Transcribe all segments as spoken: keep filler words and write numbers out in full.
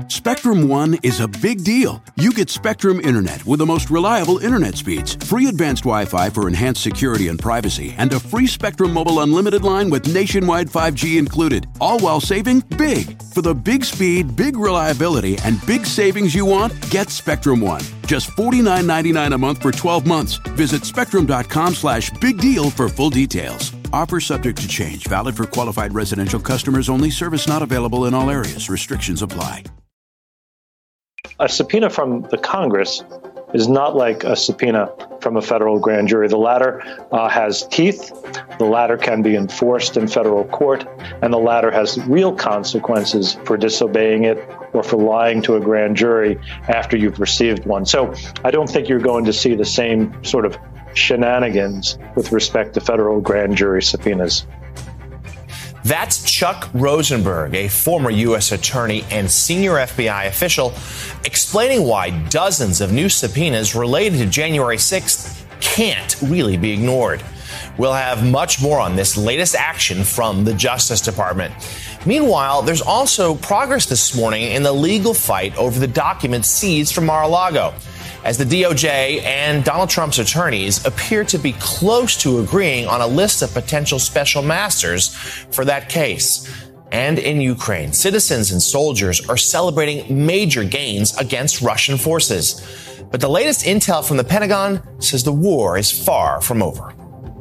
Spectrum One is a big deal. You get Spectrum Internet with the most reliable internet speeds, free advanced Wi-Fi for enhanced security and privacy, and a free Spectrum Mobile Unlimited line with nationwide five G included, all while saving big. For the big speed, big reliability, and big savings you want, get Spectrum One. Just forty-nine ninety-nine a month for twelve months. Visit spectrum.com slash big deal for full details. Offer subject to change. Valid for qualified residential customers only. Service not available in all areas. Restrictions apply. A subpoena from the Congress is not like a subpoena from a federal grand jury. The latter uh, has teeth, the latter can be enforced in federal court, and the latter has real consequences for disobeying it or for lying to a grand jury after you've received one. So I don't think you're going to see the same sort of shenanigans with respect to federal grand jury subpoenas. That's Chuck Rosenberg, a former U S attorney and senior F B I official, explaining why dozens of new subpoenas related to January sixth can't really be ignored. We'll have much more on this latest action from the Justice Department. Meanwhile, there's also progress this morning in the legal fight over the documents seized from Mar-a-Lago, as the D O J and Donald Trump's attorneys appear to be close to agreeing on a list of potential special masters for that case. And in Ukraine, citizens and soldiers are celebrating major gains against Russian forces. But the latest intel from the Pentagon says the war is far from over.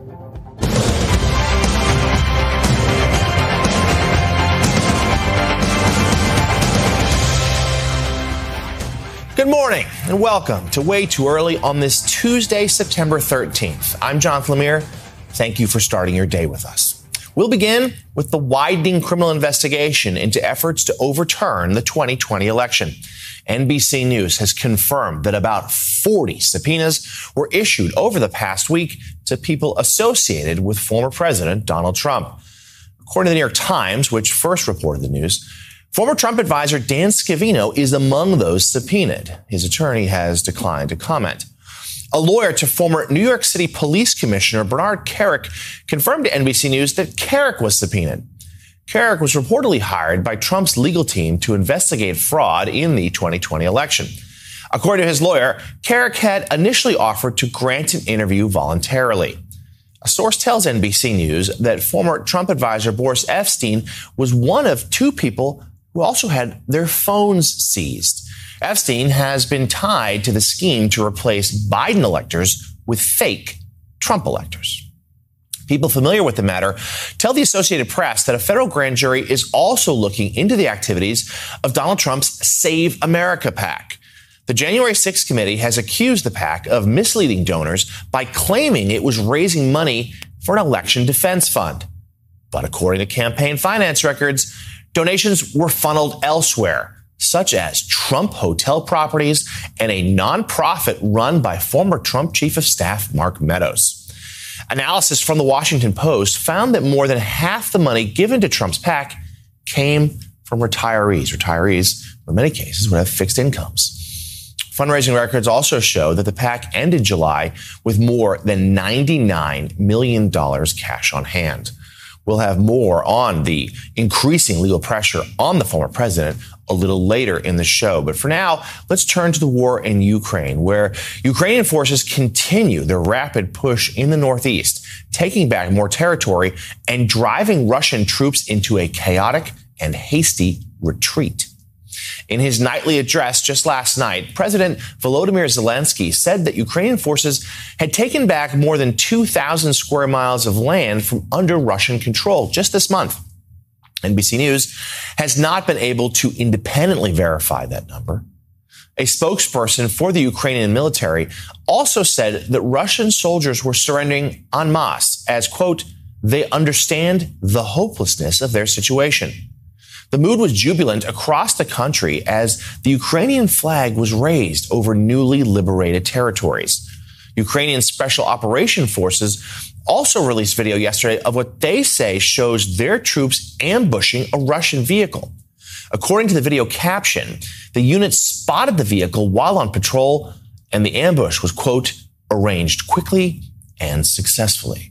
Good morning and welcome to Way Too Early on this Tuesday, September thirteenth. I'm Jonathan Lemire. Thank you for starting your day with us. We'll begin with the widening criminal investigation into efforts to overturn the twenty twenty election. N B C News has confirmed that about forty subpoenas were issued over the past week to people associated with former President Donald Trump. According to the New York Times, which first reported the news, former Trump advisor Dan Scavino is among those subpoenaed. His attorney has declined to comment. A lawyer to former New York City Police Commissioner Bernard Kerik confirmed to N B C News that Kerik was subpoenaed. Kerik was reportedly hired by Trump's legal team to investigate fraud in the twenty twenty election. According to his lawyer, Kerik had initially offered to grant an interview voluntarily. A source tells N B C News that former Trump advisor Boris Epshteyn was one of two people who also had their phones seized. Epshteyn has been tied to the scheme to replace Biden electors with fake Trump electors. People familiar with the matter tell the Associated Press that a federal grand jury is also looking into the activities of Donald Trump's Save America PAC. The January sixth committee has accused the PAC of misleading donors by claiming it was raising money for an election defense fund. But according to campaign finance records, donations were funneled elsewhere, such as Trump hotel properties and a nonprofit run by former Trump chief of staff Mark Meadows. Analysis from the Washington Post found that more than half the money given to Trump's PAC came from retirees. Retirees, in many cases, would have fixed incomes. Fundraising records also show that the PAC ended July with more than ninety-nine million dollars cash on hand. We'll have more on the increasing legal pressure on the former president a little later in the show. But for now, let's turn to the war in Ukraine, where Ukrainian forces continue their rapid push in the northeast, taking back more territory and driving Russian troops into a chaotic and hasty retreat. In his nightly address just last night, President Volodymyr Zelensky said that Ukrainian forces had taken back more than two thousand square miles of land from under Russian control just this month. N B C News has not been able to independently verify that number. A spokesperson for the Ukrainian military also said that Russian soldiers were surrendering en masse as, quote, they understand the hopelessness of their situation. The mood was jubilant across the country as the Ukrainian flag was raised over newly liberated territories. Ukrainian Special Operation Forces also released video yesterday of what they say shows their troops ambushing a Russian vehicle. According to the video caption, the unit spotted the vehicle while on patrol, and the ambush was, quote, arranged quickly and successfully.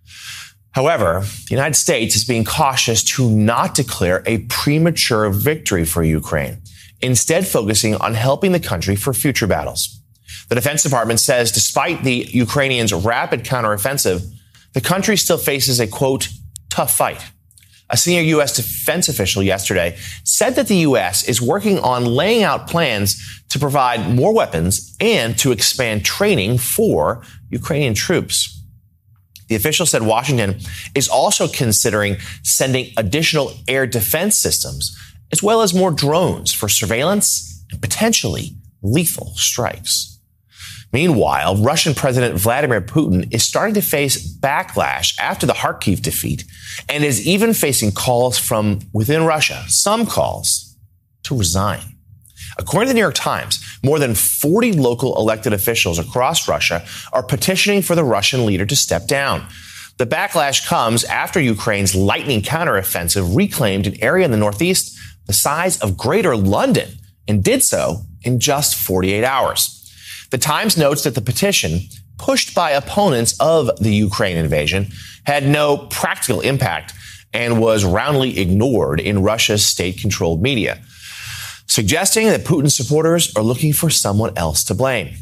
However, the United States is being cautious to not declare a premature victory for Ukraine. instead focusing on helping the country for future battles. The Defense Department says despite the Ukrainians' rapid counteroffensive, the country still faces a, quote, tough fight. A senior U S defense official yesterday said that the U S is working on laying out plans to provide more weapons and to expand training for Ukrainian troops. The official said Washington is also considering sending additional air defense systems, as well as more drones for surveillance and potentially lethal strikes. Meanwhile, Russian President Vladimir Putin is starting to face backlash after the Kharkiv defeat and is even facing calls from within Russia, some calls to resign. According to the New York Times, more than forty local elected officials across Russia are petitioning for the Russian leader to step down. The backlash comes after Ukraine's lightning counteroffensive reclaimed an area in the northeast the size of Greater London and did so in just forty-eight hours. The Times notes that the petition, pushed by opponents of the Ukraine invasion, had no practical impact and was roundly ignored in Russia's state-controlled media, suggesting that Putin's supporters are looking for someone else to blame.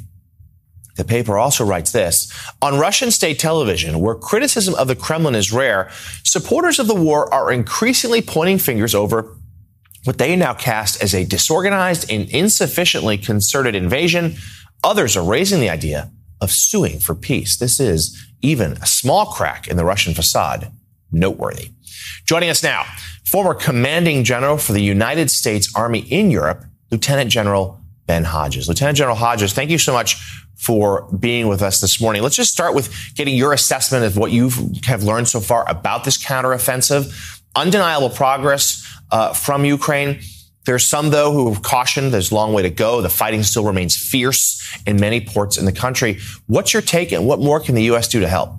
The paper also writes this: on Russian state television, where criticism of the Kremlin is rare, supporters of the war are increasingly pointing fingers over what they now cast as a disorganized and insufficiently concerted invasion. Others are raising the idea of suing for peace. This is even a small crack in the Russian facade noteworthy. Joining us now, former commanding general for the United States Army in Europe, Lieutenant General Ben Hodges. Lieutenant General Hodges, thank you so much for being with us this morning. Let's just start with getting your assessment of what you have learned so far about this counteroffensive. Undeniable progress uh, from Ukraine. There's some, though, who have cautioned there's a long way to go. The fighting still remains fierce in many ports in the country. What's your take, and what more can the U S do to help?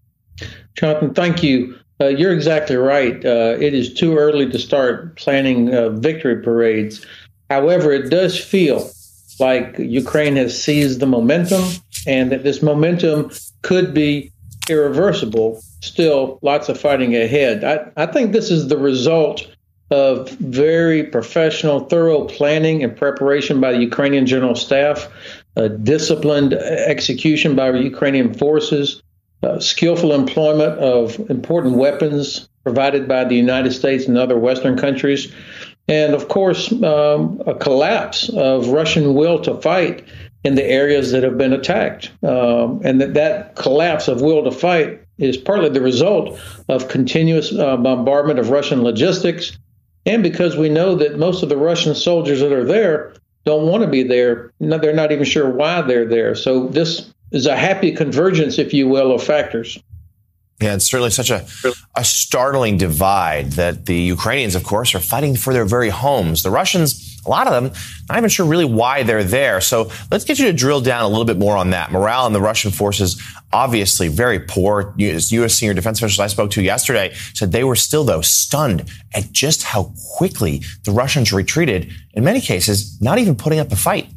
Jonathan, thank you. Uh, you're exactly right. Uh, it is too early to start planning uh, victory parades. However, it does feel like Ukraine has seized the momentum and that this momentum could be irreversible. Still, lots of fighting ahead. I, I think this is the result of very professional, thorough planning and preparation by the Ukrainian General Staff, uh, disciplined execution by Ukrainian forces, uh, skillful employment of important weapons provided by the United States and other Western countries, and, of course, um, a collapse of Russian will to fight in the areas that have been attacked. Um, and that, that collapse of will to fight is partly the result of continuous uh, bombardment of Russian logistics, and because we know that most of the Russian soldiers that are there don't want to be there. No, they're not even sure why they're there. So this is a happy convergence, if you will, of factors. Yeah, it's certainly such a, a startling divide that the Ukrainians, of course, are fighting for their very homes. The Russians, a lot of them, not even sure really why they're there. So let's get you to drill down a little bit more on that. Morale in the Russian forces, obviously very poor. U S senior defense officials I spoke to yesterday said they were still, though, stunned at just how quickly the Russians retreated, in many cases, not even putting up a fight.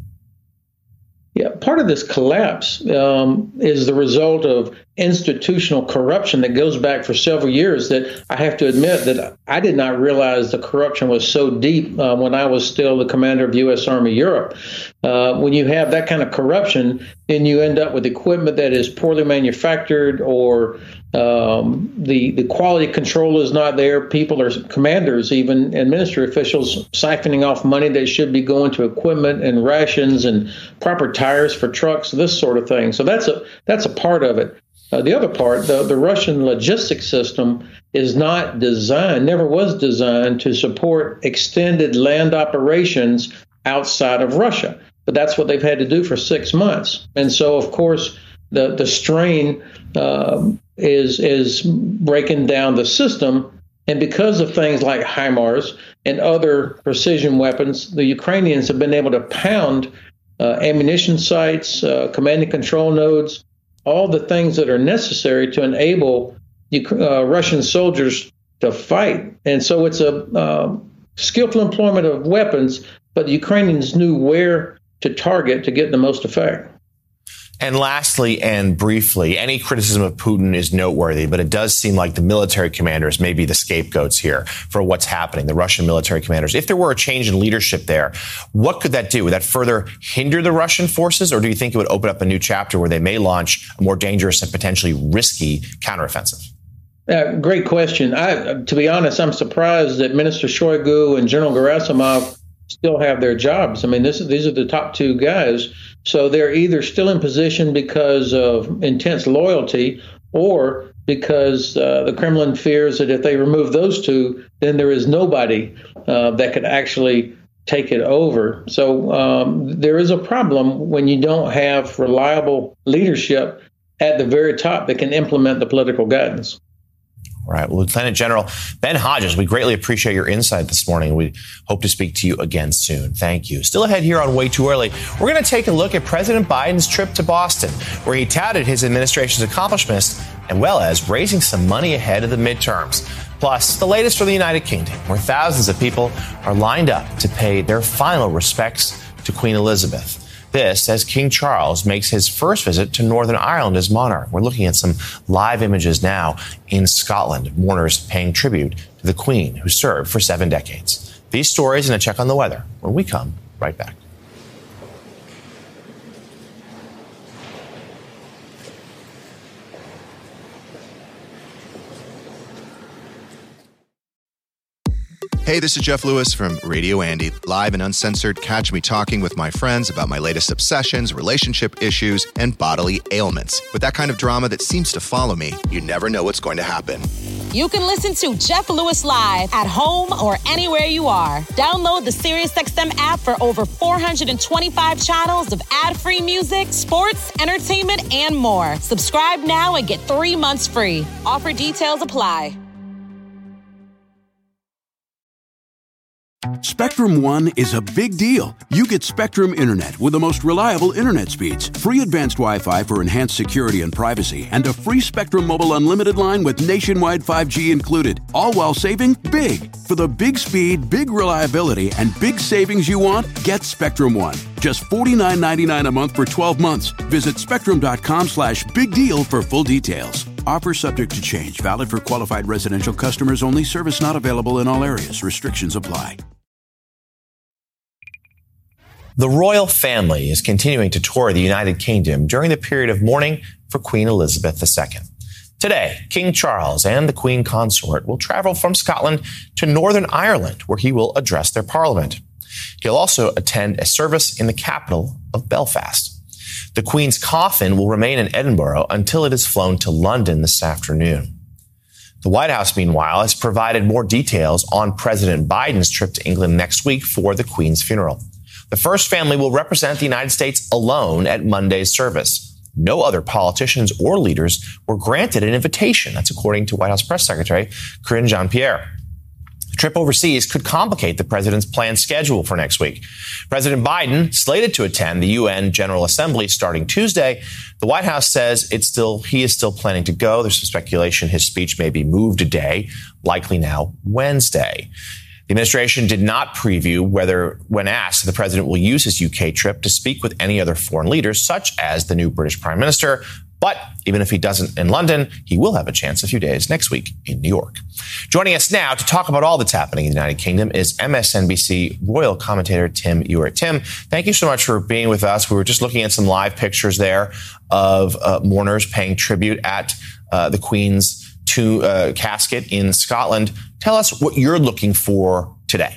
Yeah, part of this collapse um, is the result of institutional corruption that goes back for several years that I have to admit that I did not realize the corruption was so deep uh, when I was still the commander of U S Army Europe. Uh, when you have that kind of corruption, then you end up with equipment that is poorly manufactured, or um, the the quality control is not there. People are commanders, even and ministry officials, siphoning off money that should be going to equipment and rations and proper tires for trucks, this sort of thing. So that's a that's a part of it. Uh, the other part, the, the Russian logistics system is not designed, never was designed to support extended land operations outside of Russia. But that's what they've had to do for six months. And so, of course, the, the strain uh, is, is breaking down the system. And because of things like HIMARS and other precision weapons, the Ukrainians have been able to pound uh, ammunition sites, uh, command and control nodes, all the things that are necessary to enable uh, Russian soldiers to fight. And so it's a uh, skillful employment of weapons, but the Ukrainians knew where to target to get the most effect. And lastly, and briefly, any criticism of Putin is noteworthy, but it does seem like the military commanders may be the scapegoats here for what's happening, the Russian military commanders. If there were a change in leadership there, what could that do? Would that further hinder the Russian forces, or do you think it would open up a new chapter where they may launch a more dangerous and potentially risky counteroffensive? Uh, great question. I, to be honest, I'm surprised that Minister Shoigu and General Gerasimov still have their jobs. I mean, this, these are the top two guys. So they're either still in position because of intense loyalty or because uh, the Kremlin fears that if they remove those two, then there is nobody uh, that could actually take it over. So um, there is a problem when you don't have reliable leadership at the very top that can implement the political guidance. All right. Well, Lieutenant General Ben Hodges, we greatly appreciate your insight this morning. We hope to speak to you again soon. Thank you. Still ahead here on Way Too Early, we're going to take a look at President Biden's trip to Boston, where he touted his administration's accomplishments, as well as raising some money ahead of the midterms. Plus, the latest from the United Kingdom, where thousands of people are lined up to pay their final respects to Queen Elizabeth. This as King Charles makes his first visit to Northern Ireland as monarch. We're looking at some live images now in Scotland, mourners paying tribute to the Queen, who served for seven decades. These stories and a check on the weather when we come right back. Hey, this is Jeff Lewis from Radio Andy, live and uncensored. Catch me talking with my friends about my latest obsessions, relationship issues, and bodily ailments. With that kind of drama that seems to follow me, you never know what's going to happen. You can listen to Jeff Lewis live at home or anywhere you are. Download the SiriusXM app for over four hundred twenty-five channels of ad-free music, sports, entertainment, and more. Subscribe now and get three months free. Offer details apply. Spectrum One is a big deal. You get Spectrum Internet with the most reliable internet speeds, free advanced Wi-Fi for enhanced security and privacy, and a free Spectrum Mobile unlimited line with nationwide five G included, all while saving big. For the big speed, big reliability, and big savings you want, get Spectrum One. Just forty-nine ninety-nine a month for twelve months. Visit spectrum.com slash big deal for full details. Offer subject to change. Valid for qualified residential customers only. Service not available in all areas. Restrictions apply. The royal family is continuing to tour the United Kingdom during the period of mourning for Queen Elizabeth the Second. Today, King Charles and the Queen Consort will travel from Scotland to Northern Ireland, where he will address their parliament. He'll also attend a service in the capital of Belfast. The Queen's coffin will remain in Edinburgh until it is flown to London this afternoon. The White House, meanwhile, has provided more details on President Biden's trip to England next week for the Queen's funeral. The first family will represent the United States alone at Monday's service. No other politicians or leaders were granted an invitation. That's according to White House Press Secretary Karine Jean-Pierre. The trip overseas could complicate the president's planned schedule for next week. President Biden, slated to attend the U N General Assembly starting Tuesday, the White House says it's still he is still planning to go. There's some speculation his speech may be moved a day, likely now Wednesday. The administration did not preview whether, when asked, the president will use his U K trip to speak with any other foreign leaders, such as the new British Prime Minister. But even if he doesn't in London, he will have a chance a few days next week in New York. Joining us now to talk about all that's happening in the United Kingdom is M S N B C royal commentator Tim Ewert. Tim, thank you so much for being with us. We were just looking at some live pictures there of uh, mourners paying tribute at uh, the Queen's to uh, casket in Scotland. Tell us what you're looking for today.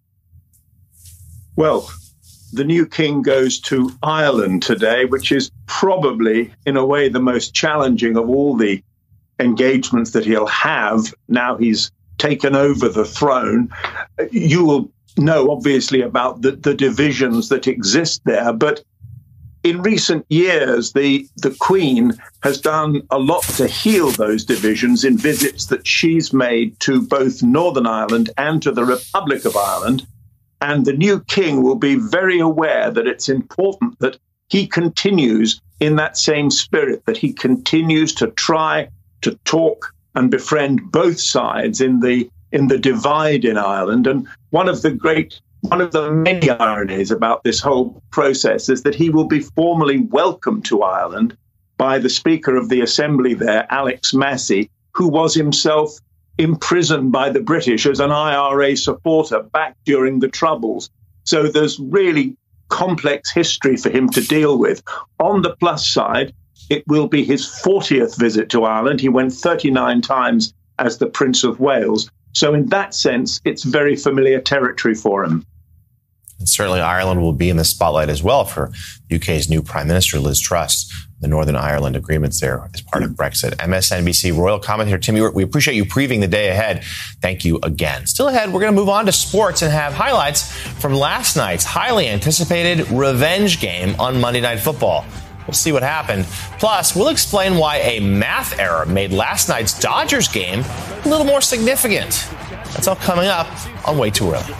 Well, the new king goes to Ireland today, which is probably, in a way, the most challenging of all the engagements that he'll have now he's taken over the throne. You will know, obviously, about the, the divisions that exist there, but in recent years, the, the Queen has done a lot to heal those divisions in visits that she's made to both Northern Ireland and to the Republic of Ireland. And the new king will be very aware that it's important that he continues in that same spirit, that he continues to try to talk and befriend both sides in the in the divide in Ireland. And one of the great one of the many ironies about this whole process is that he will be formally welcomed to Ireland by the Speaker of the Assembly there, Alex Massey, who was himself imprisoned by the British as an I R A supporter back during the Troubles. So there's really complex history for him to deal with. On the plus side, it will be his fortieth visit to Ireland. He went thirty-nine times as the Prince of Wales. So in that sense, it's very familiar territory for him. And certainly Ireland will be in the spotlight as well for U K's new Prime Minister, Liz Truss. The Northern Ireland agreements there as part of Brexit. M S N B C royal commentator Tim Ewert, we appreciate you previewing the day ahead. Thank you again. Still ahead, we're going to move on to sports and have highlights from last night's highly anticipated revenge game on Monday Night Football. We'll see what happened. Plus, we'll explain why a math error made last night's Dodgers game a little more significant. That's all coming up on Way Too Early.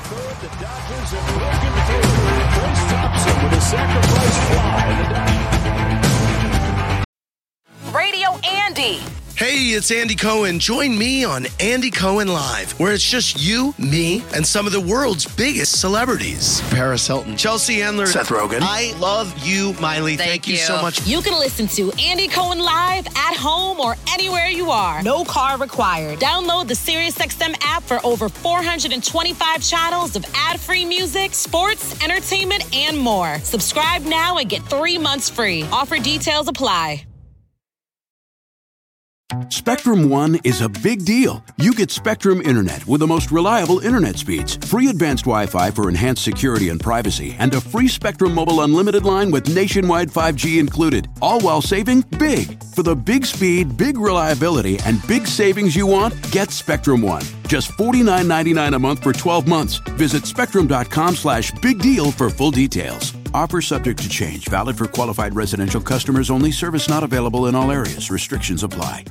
Radio Andy. Hey, it's Andy Cohen. Join me on Andy Cohen Live, where it's just you, me, and some of the world's biggest celebrities. Paris Hilton, Chelsea Handler, Seth Rogen. I love you, Miley. Thank, Thank you. you so much. You can listen to Andy Cohen Live at home or anywhere you are. No car required. Download the SiriusXM app for over four hundred twenty-five channels of ad-free music, sports, entertainment, and more. Subscribe now and get three months free. Offer details apply. Spectrum One is a big deal. You get Spectrum Internet with the most reliable internet speeds, free advanced Wi-Fi for enhanced security and privacy, and a free Spectrum Mobile Unlimited line with nationwide five G included, all while saving big. For the big speed, big reliability, and big savings you want, get Spectrum One. Just forty-nine ninety-nine a month for twelve months. Visit spectrum.com slash big deal for full details. Offer subject to change. Valid for qualified residential customers only. Service not available in all areas. Restrictions apply.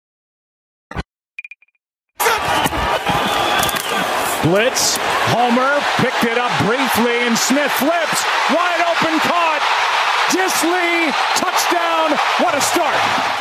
Blitz, Homer picked it up briefly, and Smith flips, wide open, caught. Disley, touchdown. What a start.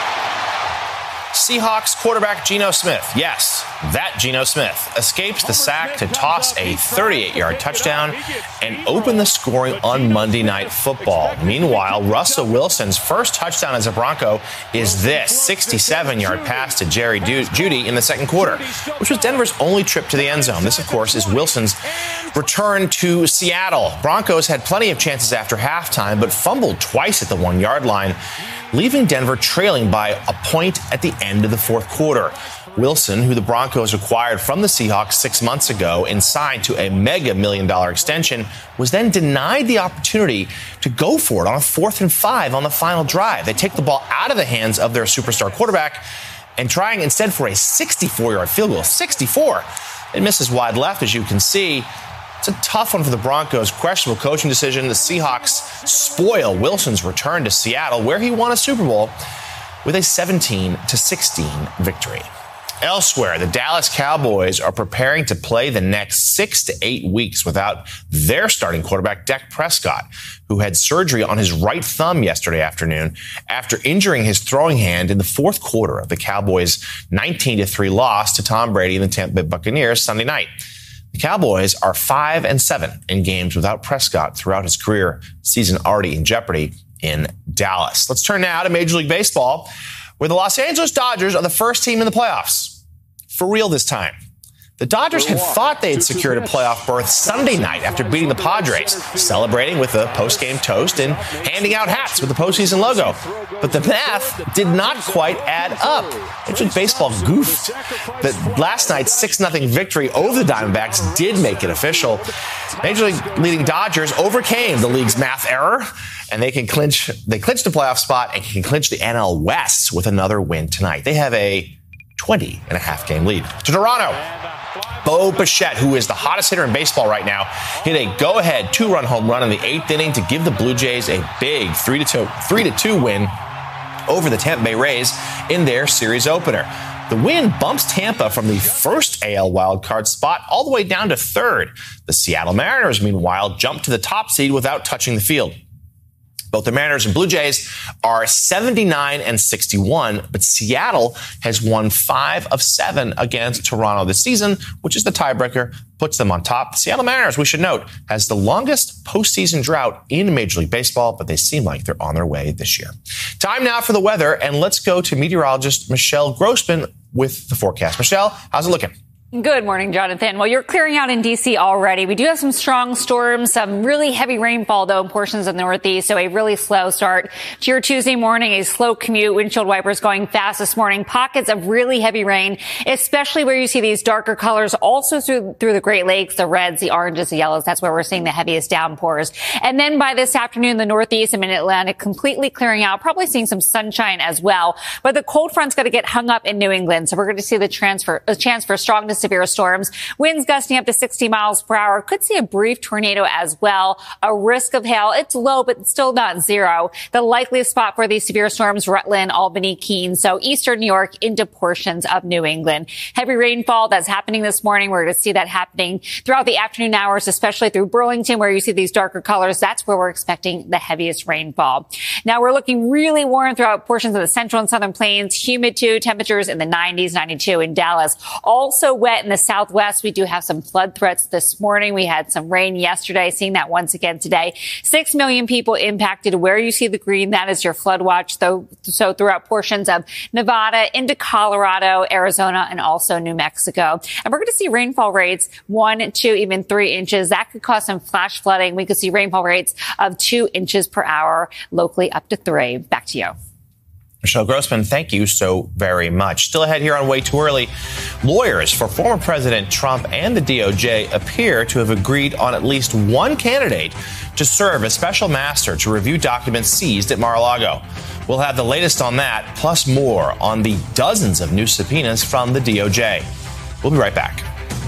Seahawks quarterback Geno Smith, yes, that Geno Smith, escapes the sack to toss a thirty-eight-yard touchdown and open the scoring on Monday Night Football. Meanwhile, Russell Wilson's first touchdown as a Bronco is this sixty-seven-yard pass to Jerry Jeudy in the second quarter, which was Denver's only trip to the end zone. This, of course, is Wilson's return to Seattle. Broncos had plenty of chances after halftime, but fumbled twice at the one-yard line, leaving Denver trailing by a point at the end of the fourth quarter. Wilson, who the Broncos acquired from the Seahawks six months ago and signed to a mega million dollar extension, was then denied the opportunity to go for it on a fourth and five on the final drive. They take the ball out of the hands of their superstar quarterback and trying instead for a sixty-four-yard field goal. sixty-four. It misses wide left, as you can see. It's a tough one for the Broncos. Questionable coaching decision. The Seahawks spoil Wilson's return to Seattle, where he won a Super Bowl with a seventeen to sixteen victory. Elsewhere, the Dallas Cowboys are preparing to play the next six to eight weeks without their starting quarterback, Dak Prescott, who had surgery on his right thumb yesterday afternoon after injuring his throwing hand in the fourth quarter of the Cowboys' nineteen to three loss to Tom Brady and the Tampa Bay Buccaneers Sunday night. The Cowboys are five and seven in games without Prescott throughout his career, season already in jeopardy in Dallas. Let's turn now to Major League Baseball, where the Los Angeles Dodgers are the first team in the playoffs. For real this time. The Dodgers had thought they had secured a playoff berth Sunday night after beating the Padres, celebrating with a post-game toast and handing out hats with the postseason logo. But the math did not quite add up. Major League Baseball goofed. That last night's six nothing victory over the Diamondbacks did make it official. Major League leading Dodgers overcame the league's math error, and they can clinch, they clinched the playoff spot and can clinch the N L West with another win tonight. They have a twenty and a half game lead. To Toronto. Bo Bichette, who is the hottest hitter in baseball right now, hit a go-ahead two-run home run in the eighth inning to give the Blue Jays a big three to two, three to two win over the Tampa Bay Rays in their series opener. The win bumps Tampa from the first A L wildcard spot all the way down to third. The Seattle Mariners, meanwhile, jumped to the top seed without touching the field. Both the Mariners and Blue Jays are seventy-nine and sixty-one, but Seattle has won five of seven against Toronto this season, which is the tiebreaker, puts them on top. The Seattle Mariners, we should note, has the longest postseason drought in Major League Baseball, but they seem like they're on their way this year. Time now for the weather, and let's go to meteorologist Michelle Grossman with the forecast. Michelle, how's it looking? Good morning, Jonathan. Well, you're clearing out in D C already. We do have some strong storms, some really heavy rainfall, though, in portions of the Northeast. So a really slow start to your Tuesday morning, a slow commute, windshield wipers going fast this morning. Pockets of really heavy rain, especially where you see these darker colors also through, through the Great Lakes, the reds, the oranges, the yellows. That's where we're seeing the heaviest downpours. And then by this afternoon, the Northeast and Mid-Atlantic completely clearing out, probably seeing some sunshine as well. But the cold front's going to get hung up in New England. So we're going to see the transfer, a chance for strong to severe storms, winds gusting up to sixty miles per hour. Could see a brief tornado as well. A risk of hail. It's low, but still not zero. The likeliest spot for these severe storms, Rutland, Albany, Keene. So eastern New York into portions of New England. Heavy rainfall that's happening this morning. We're going to see that happening throughout the afternoon hours, especially through Burlington, where you see these darker colors. That's where we're expecting the heaviest rainfall. Now we're looking really warm throughout portions of the central and southern plains. Humid too. Temperatures in the nineties, ninety-two in Dallas. Also wet in the southwest. We do have some flood threats this morning. We had some rain yesterday, seeing that once again today. Six million people impacted. Where you see the green, that is your flood watch. Though, so throughout portions of Nevada into Colorado, Arizona, and also New Mexico. And we're going to see rainfall rates one, two, even three inches. That could cause some flash flooding. We could see rainfall rates of two inches per hour, locally up to three. Back to you. Michelle Grossman, thank you so very much. Still ahead here on Way Too Early, lawyers for former President Trump and the D O J appear to have agreed on at least one candidate to serve as special master to review documents seized at Mar-a-Lago. We'll have the latest on that, plus more on the dozens of new subpoenas from the D O J. We'll be right back.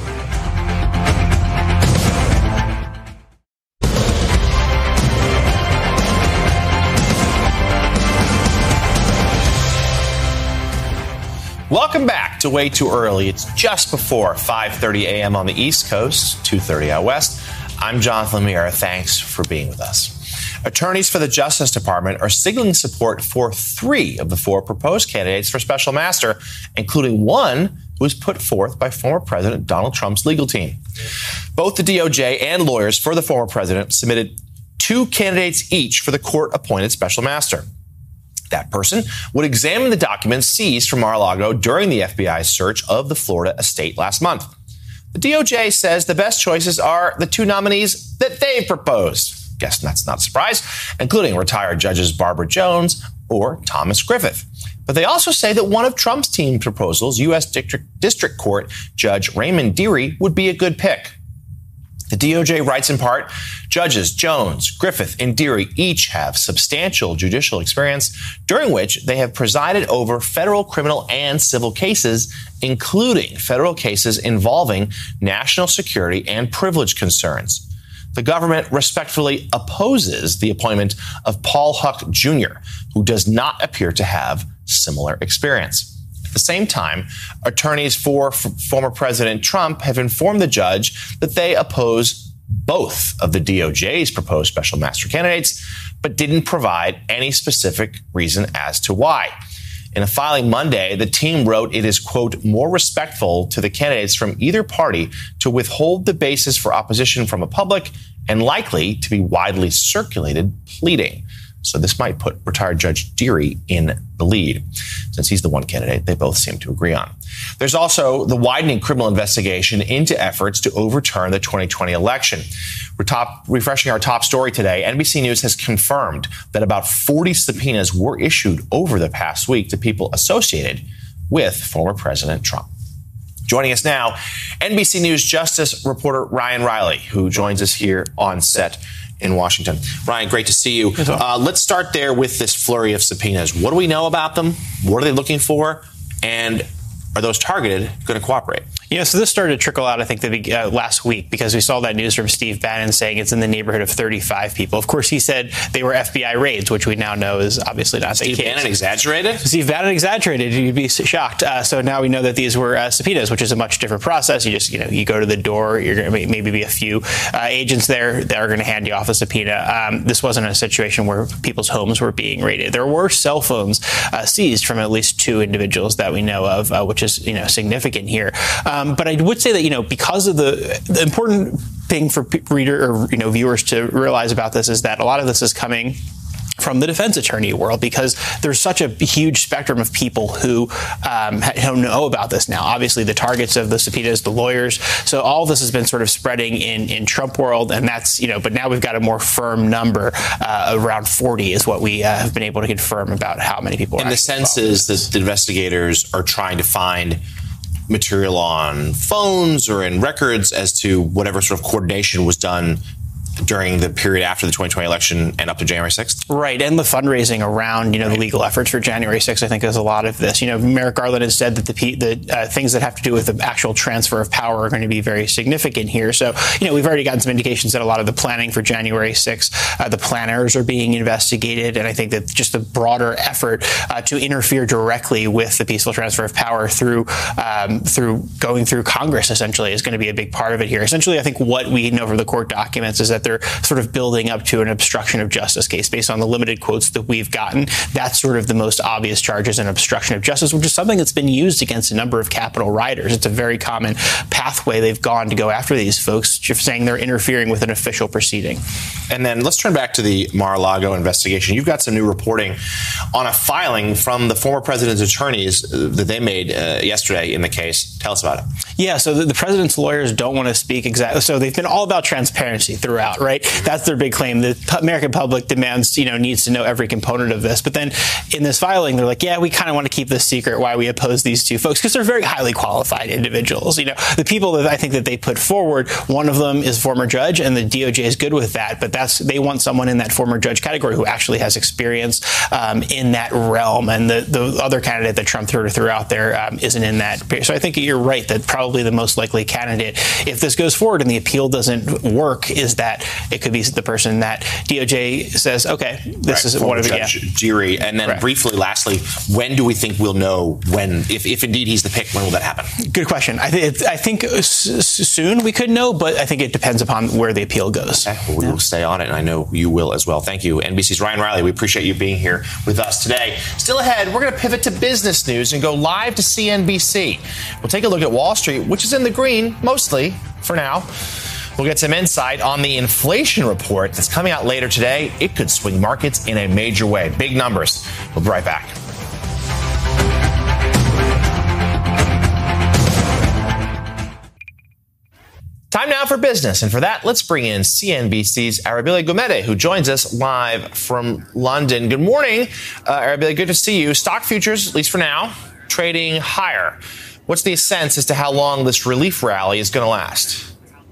Welcome back to Way Too Early. It's just before five thirty a.m. on the East Coast, two thirty out west. I'm Jonathan Lemire. Thanks for being with us. Attorneys for the Justice Department are signaling support for three of the four proposed candidates for special master, including one who was put forth by former President Donald Trump's legal team. Both the D O J and lawyers for the former president submitted two candidates each for the court-appointed special master. That person would examine the documents seized from Mar-a-Lago during the F B I's search of the Florida estate last month. The D O J says the best choices are the two nominees that they've proposed. Guess that's not a surprise, including retired judges Barbara Jones or Thomas Griffith. But they also say that one of Trump's team proposals, U S District, District Court Judge Raymond Dearie, would be a good pick. The D O J writes in part, Judges Jones, Griffith, and Dearie each have substantial judicial experience during which they have presided over federal criminal and civil cases, including federal cases involving national security and privilege concerns. The government respectfully opposes the appointment of Paul Huck Junior, who does not appear to have similar experience. At the same time, attorneys for f- former President Trump have informed the judge that they oppose both of the D O J's proposed special master candidates, but didn't provide any specific reason as to why. In a filing Monday, the team wrote it is, quote, more respectful to the candidates from either party to withhold the basis for opposition from a public and likely to be widely circulated pleading. So this might put retired Judge Dearie in the lead, since he's the one candidate they both seem to agree on. There's also the widening criminal investigation into efforts to overturn the twenty twenty election. We're top, refreshing our top story today. N B C News has confirmed that about forty subpoenas were issued over the past week to people associated with former President Trump. Joining us now, N B C News Justice reporter Ryan Riley, who joins us here on set in Washington. Ryan, great to see you. Uh, let's start there with this flurry of subpoenas. What do we know about them? What are they looking for? And are those targeted going to cooperate? You know, so this started to trickle out, I think, the uh, last week because we saw that news from Steve Bannon saying it's in the neighborhood of thirty-five people. Of course, he said they were F B I raids, which we now know is obviously not Steve the case. Bannon exaggerated? Steve Bannon exaggerated. You'd be shocked. Uh, so now we know that these were uh, subpoenas, which is a much different process. You just, you know, you go to the door. You're going to maybe be a few uh, agents there that are going to hand you off a subpoena. Um, this wasn't a situation where people's homes were being raided. There were cell phones uh, seized from at least two individuals that we know of, uh, which is, you know, significant here. Um, but I would say that, you know, because of the, the important thing for reader or, you know, viewers to realize about this is that a lot of this is coming from the defense attorney world, because there's such a huge spectrum of people who um, don't know about this now. Obviously, the targets of the subpoenas, the lawyers. So all of this has been sort of spreading in, in Trump world. And that's, you know, but now we've got a more firm number. Uh, around forty is what we uh, have been able to confirm about how many people are. And the sense is that the investigators are trying to find material on phones or in records as to whatever sort of coordination was done during the period after the twenty twenty election and up to January sixth? Right. And the fundraising around, you know, right. the legal efforts for January sixth, I think there's a lot of this. You know, Merrick Garland has said that the, the uh, things that have to do with the actual transfer of power are going to be very significant here. So, you know, we've already gotten some indications that a lot of the planning for January sixth, uh, the planners are being investigated. And I think that just the broader effort uh, to interfere directly with the peaceful transfer of power through um, through going through Congress, essentially, is going to be a big part of it here. Essentially, I think what we know from the court documents is that they're sort of building up to an obstruction of justice case based on the limited quotes that we've gotten. That's sort of the most obvious charges in obstruction of justice, which is something that's been used against a number of Capitol rioters. It's a very common pathway they've gone to go after these folks, just saying they're interfering with an official proceeding. And then let's turn back to the Mar-a-Lago investigation. You've got some new reporting on a filing from the former president's attorneys that they made uh, yesterday in the case. Tell us about it. Yeah, so the, the president's lawyers don't want to speak exactly. So they've been all about transparency throughout, right? That's their big claim. The American public demands, you know, needs to know every component of this. But then in this filing, they're like, yeah, we kind of want to keep this secret why we oppose these two folks, because they're very highly qualified individuals. You know, the people that I think that they put forward, one of them is former judge, and the D O J is good with that. But that's they want someone in that former judge category who actually has experience um, in that realm. And the, the other candidate that Trump threw, threw out there um, isn't in that. So I think you're right that probably the most likely candidate, if this goes forward and the appeal doesn't work, is that it could be the person that D O J says, okay, this right, is one of the, yeah. Deary. And then right. briefly, lastly, when do we think we'll know when, if, if indeed he's the pick, when will that happen? Good question. I, th- I think s- soon we could know, but I think it depends upon where the appeal goes. Okay, well, we yeah. will stay on it, and I know you will as well. Thank you. N B C's Ryan Riley, we appreciate you being here with us today. Still ahead, we're going to pivot to business news and go live to C N B C. We'll take a look at Wall Street, which is in the green, mostly, for now. We'll get some insight on the inflation report that's coming out later today. It could swing markets in a major way. Big numbers. We'll be right back. Time now for business. And for that, let's bring in C N B C's Arabile Gumede, who joins us live from London. Good morning, uh, Arabile. Good to see you. Stock futures, at least for now, trading higher. What's the sense as to how long this relief rally is going to last?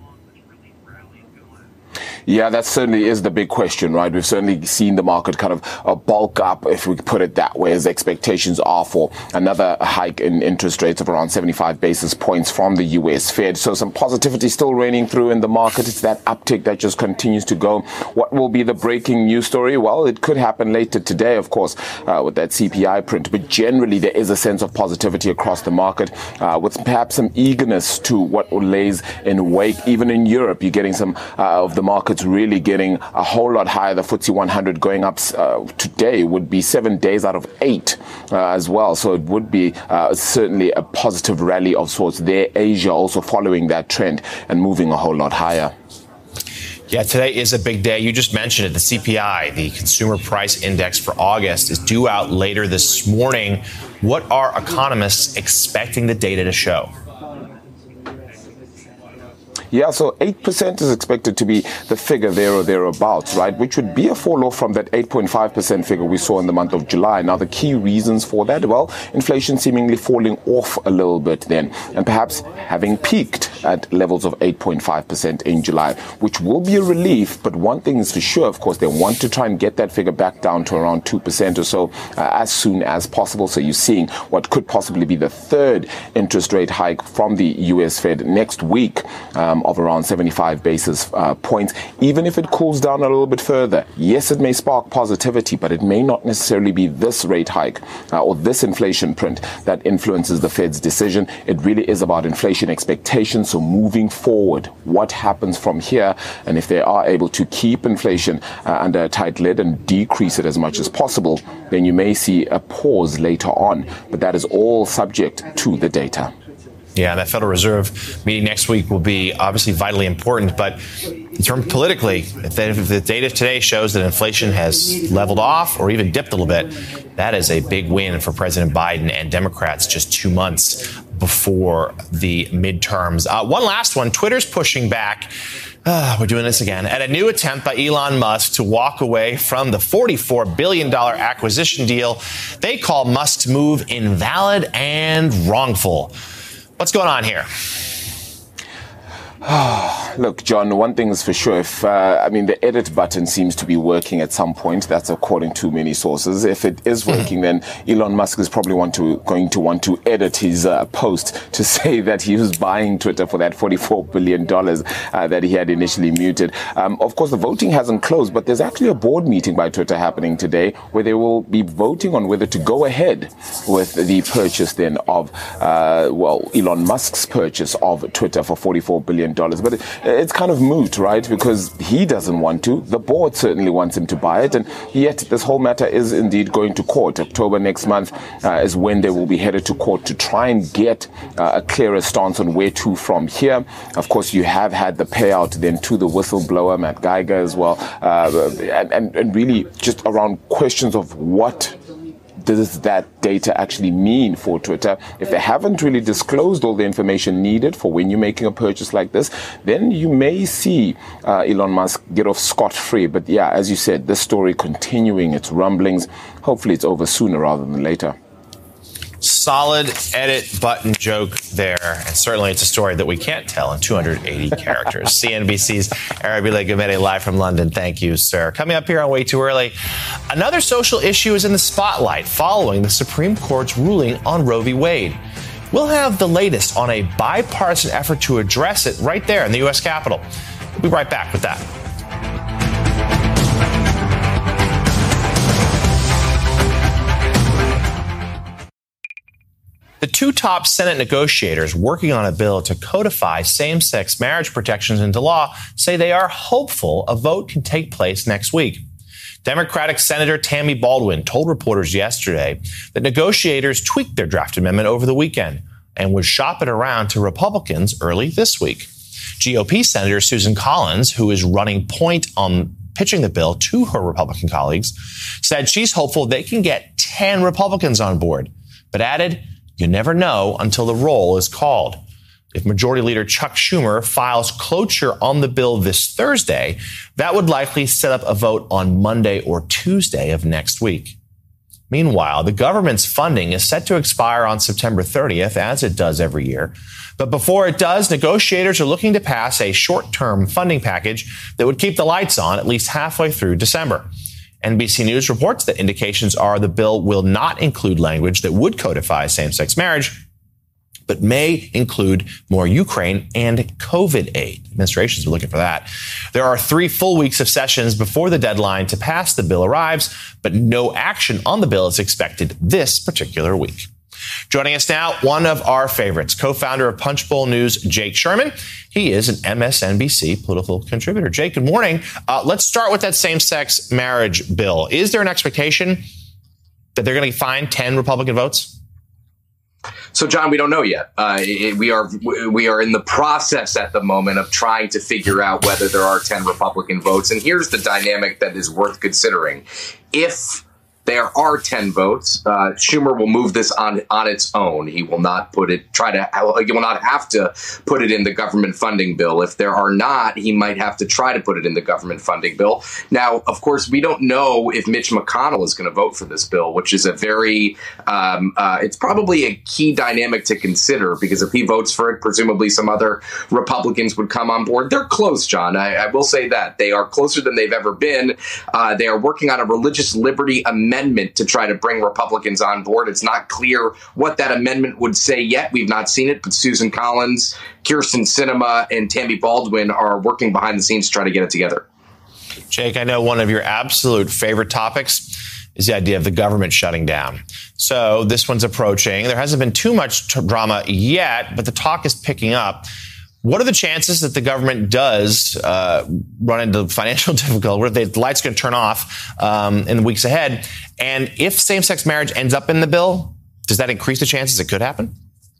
Yeah, that certainly is the big question, right? We've certainly seen the market kind of uh, bulk up, if we put it that way, as expectations are for another hike in interest rates of around seventy-five basis points from the U S Fed. So some positivity still reigning through in the market. It's that uptick that just continues to go. What will be the breaking news story? Well, it could happen later today, of course, uh, with that C P I print. But generally, there is a sense of positivity across the market, uh, with perhaps some eagerness to what lays in wake. Even in Europe, you're getting some uh, of the market It's really getting a whole lot higher. The F T S E one hundred going up uh, today would be seven days out of eight uh, as well. So it would be uh, certainly a positive rally of sorts there. Asia also following that trend and moving a whole lot higher. Yeah, today is a big day. You just mentioned it. The C P I, the Consumer Price Index for August, is due out later this morning. What are economists expecting the data to show? Yeah, so eight percent is expected to be the figure there or thereabouts, right? Which would be a fall off from that eight point five percent figure we saw in the month of July. Now, the key reasons for that, well, inflation seemingly falling off a little bit then, and perhaps having peaked at levels of eight point five percent in July, which will be a relief. But one thing is for sure, of course, they want to try and get that figure back down to around two percent or so uh, as soon as possible. So you're seeing what could possibly be the third interest rate hike from the U S Fed next week um, of around seventy-five basis uh, points. Even if it cools down a little bit further, yes, it may spark positivity, but it may not necessarily be this rate hike uh, or this inflation print that influences the Fed's decision. It really is about inflation expectations. So moving forward, what happens from here? And if they are able to keep inflation uh, under a tight lid and decrease it as much as possible, then you may see a pause later on. But that is all subject to the data. Yeah, that Federal Reserve meeting next week will be obviously vitally important. But in terms politically, if the, if the data today shows that inflation has leveled off or even dipped a little bit, that is a big win for President Biden and Democrats just two months before the midterms. Uh, one last one. Twitter's pushing back. Uh, we're doing this again at a new attempt by Elon Musk to walk away from the forty-four billion dollars acquisition deal they call Musk's move invalid and wrongful. What's going on here? Look, John, one thing is for sure. If uh, I mean, the edit button seems to be working at some point. That's according to many sources. If it is working, then Elon Musk is probably want to, going to want to edit his uh, post to say that he was buying Twitter for that forty-four billion dollars uh, that he had initially muted. Um, of course, the voting hasn't closed, but there's actually a board meeting by Twitter happening today where they will be voting on whether to go ahead with the purchase then of, uh, well, Elon Musk's purchase of Twitter for forty-four billion dollars. But it, it's kind of moot, right? Because he doesn't want to. The board certainly wants him to buy it. And yet this whole matter is indeed going to court. October next month uh, is when they will be headed to court to try and get uh, a clearer stance on where to from here. Of course, you have had the payout then to the whistleblower, Matt Geiger, as well. Uh, and, and, and really just around questions of what does that data actually mean for Twitter? If they haven't really disclosed all the information needed for when you're making a purchase like this, then you may see uh, Elon Musk get off scot-free. But yeah, as you said, this story continuing its rumblings. Hopefully it's over sooner rather than later. Solid edit button joke there. And certainly it's a story that we can't tell in two hundred eighty characters. C N B C's Arabile Gumede live from London. Thank you, sir. Coming up here on Way Too Early, another social issue is in the spotlight following the Supreme Court's ruling on Roe v. Wade. We'll have the latest on a bipartisan effort to address it right there in the U S Capitol. We'll be right back with that. The two top Senate negotiators working on a bill to codify same-sex marriage protections into law say they are hopeful a vote can take place next week. Democratic Senator Tammy Baldwin told reporters yesterday that negotiators tweaked their draft amendment over the weekend and would shop it around to Republicans early this week. G O P Senator Susan Collins, who is running point on pitching the bill to her Republican colleagues, said she's hopeful they can get ten Republicans on board, but added, "You never know until the roll is called." If Majority Leader Chuck Schumer files cloture on the bill this Thursday, that would likely set up a vote on Monday or Tuesday of next week. Meanwhile, the government's funding is set to expire on September thirtieth, as it does every year. But before it does, negotiators are looking to pass a short-term funding package that would keep the lights on at least halfway through December. N B C News reports that indications are the bill will not include language that would codify same-sex marriage, but may include more Ukraine and COVID aid. Administrations are looking for that. There are three full weeks of sessions before the deadline to pass the bill arrives, but no action on the bill is expected this particular week. Joining us now, one of our favorites, co-founder of Punchbowl News, Jake Sherman. He is an M S N B C political contributor. Jake, good morning. Uh, let's start with that same-sex marriage bill. Is there an expectation that they're going to find ten Republican votes? So, John, we don't know yet. Uh, it, we are we are in the process at the moment of trying to figure out whether there are ten Republican votes. And here's the dynamic that is worth considering. If there are ten votes. Uh, Schumer will move this on on its own. He will not put it, try to, he will not have to put it in the government funding bill. If there are not, he might have to try to put it in the government funding bill. Now, of course, we don't know if Mitch McConnell is going to vote for this bill, which is a very, um, uh, it's probably a key dynamic to consider, because if he votes for it, presumably some other Republicans would come on board. They're close, John. I, I will say that. They are closer than they've ever been. Uh, they are working on a religious liberty amendment amendment to try to bring Republicans on board. It's not clear what that amendment would say yet. We've not seen it, but Susan Collins, Kirsten Sinema, and Tammy Baldwin are working behind the scenes to try to get it together. Jake, I know one of your absolute favorite topics is the idea of the government shutting down. So this one's approaching. There hasn't been too much t- drama yet, but the talk is picking up. What are the chances that the government does uh, run into financial difficulty, where the lights going to turn off um, in the weeks ahead? And if same-sex marriage ends up in the bill, does that increase the chances it could happen?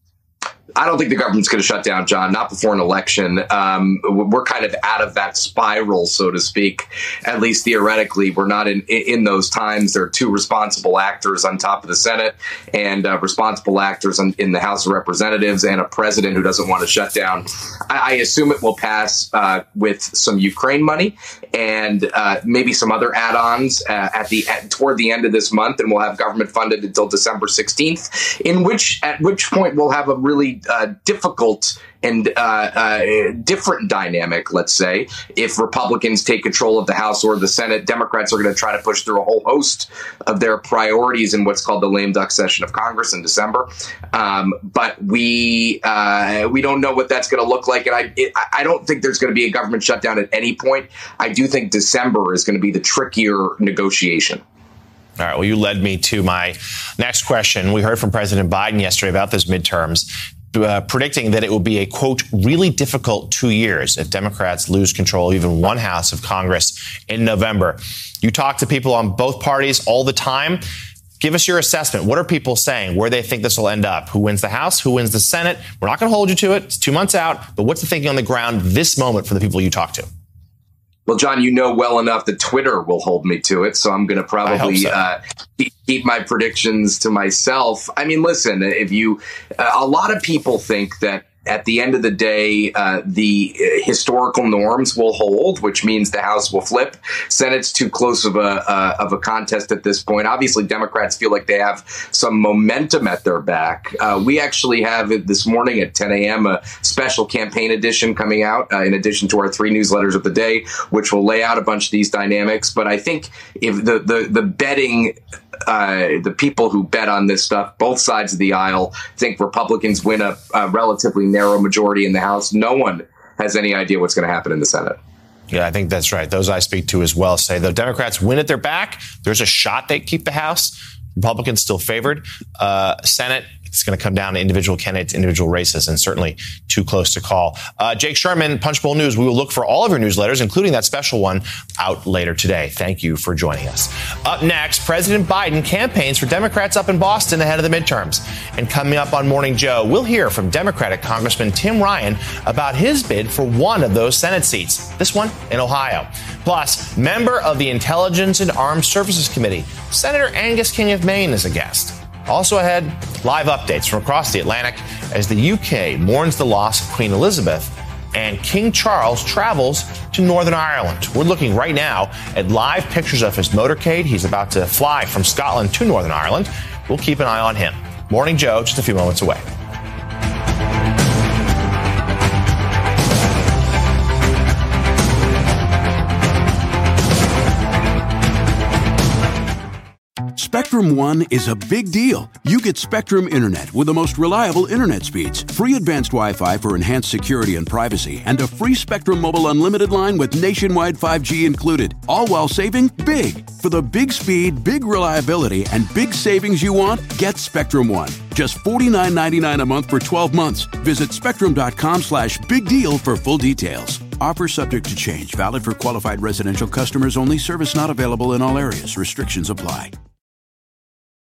I don't think the government's going to shut down, John, not before an election. Um, we're kind of out of that spiral, so to speak, at least theoretically. We're not in in those times. There are two responsible actors on top of the Senate and uh, responsible actors on, in the House of Representatives, and a president who doesn't want to shut down. I, I assume it will pass uh, with some Ukraine money and uh, maybe some other add-ons uh, at the at, toward the end of this month, and we'll have government funded until December sixteenth, in which at which point we'll have a really Uh, difficult and uh, uh, different dynamic, let's say. If Republicans take control of the House or the Senate, Democrats are going to try to push through a whole host of their priorities in what's called the lame duck session of Congress in December. Um, but we uh, we don't know what that's going to look like. And I it, I don't think there's going to be a government shutdown at any point. I do think December is going to be the trickier negotiation. All right. Well, you led me to my next question. We heard from President Biden yesterday about those midterms. Uh, predicting that it will be a, quote, really difficult two years if Democrats lose control of even one house of Congress in November. You talk to people on both parties all the time. Give us your assessment. What are people saying? Where they think this will end up? Who wins the House? Who wins the Senate? We're not going to hold you to it. It's two months out. But what's the thinking on the ground this moment for the people you talk to? Well, John, you know well enough that Twitter will hold me to it, so I'm going to probably so. uh, keep my predictions to myself. I mean, listen, if you, uh, a lot of people think that at the end of the day, uh, the historical norms will hold, which means the House will flip. Senate's too close of a uh, of a contest at this point. Obviously, Democrats feel like they have some momentum at their back. Uh, we actually have it this morning at ten a.m. a special campaign edition coming out, uh, in addition to our three newsletters of the day, which will lay out a bunch of these dynamics. But I think if the the, the betting. Uh, the people who bet on this stuff, both sides of the aisle, think Republicans win a, a relatively narrow majority in the House. No one has any idea what's going to happen in the Senate. Yeah, I think that's right. Those I speak to as well say the Democrats win at their back. There's a shot they keep the House. Republicans still favored. Uh, Senate, it's going to come down to individual candidates, individual races, and certainly too close to call. Uh, Jake Sherman, Punchbowl News. We will look for all of your newsletters, including that special one, out later today. Thank you for joining us. Up next, President Biden campaigns for Democrats up in Boston ahead of the midterms. And coming up on Morning Joe, we'll hear from Democratic Congressman Tim Ryan about his bid for one of those Senate seats, this one in Ohio. Plus, member of the Intelligence and Armed Services Committee, Senator Angus King of Maine is a guest. Also ahead, live updates from across the Atlantic as the U K mourns the loss of Queen Elizabeth and King Charles travels to Northern Ireland. We're looking right now at live pictures of his motorcade. He's about to fly from Scotland to Northern Ireland. We'll keep an eye on him. Morning Joe, just a few moments away. Spectrum One is a big deal. You get Spectrum Internet with the most reliable internet speeds, free advanced Wi-Fi for enhanced security and privacy, and a free Spectrum Mobile unlimited line with nationwide five G included, all while saving big. For the big speed, big reliability, and big savings you want, get Spectrum One. Just forty-nine ninety-nine a month for twelve months. Visit spectrum.com slash big deal for full details. Offer subject to change. Valid for qualified residential customers only. Service not available in all areas. Restrictions apply.